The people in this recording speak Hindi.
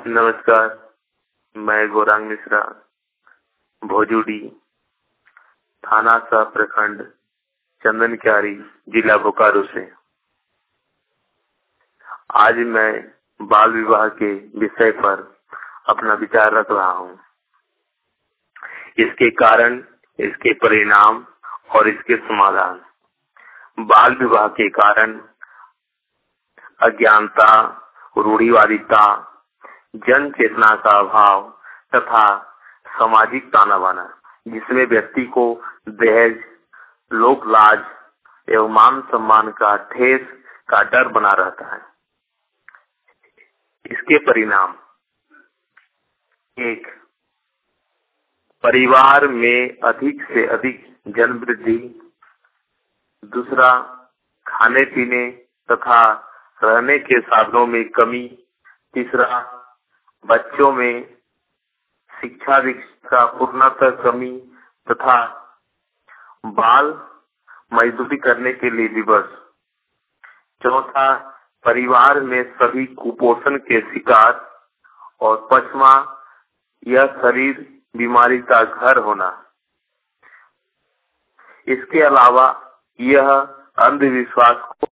नमस्कार, मैं गौरांग मिश्रा, भोजुडी, थाना सा प्रखंड, चंदन क्यारी, जिला बोकारो से। आज मैं बाल विवाह के विषय पर अपना विचार रख रहा हूँ। इसके कारण, इसके परिणाम और इसके समाधान। बाल विवाह के कारण अज्ञानता, रूढ़िवादिता, जन चेतना का अभाव तथा सामाजिक ताना बाना, जिसमें व्यक्ति को दहेज, लोक लाज एवं मान सम्मान का ठेस का डर बना रहता है। इसके परिणाम: 1. परिवार में अधिक से अधिक जन वृद्धि। 2. खाने पीने तथा रहने के साधनों में कमी। 3. बच्चों में शिक्षा दीक्षा का पूर्णतः कमी तथा बाल मजदूरी करने के लिए विवश। 4. परिवार में सभी कुपोषण के शिकार। और 5वां, यह शरीर बीमारी का घर होना। इसके अलावा यह अंधविश्वास को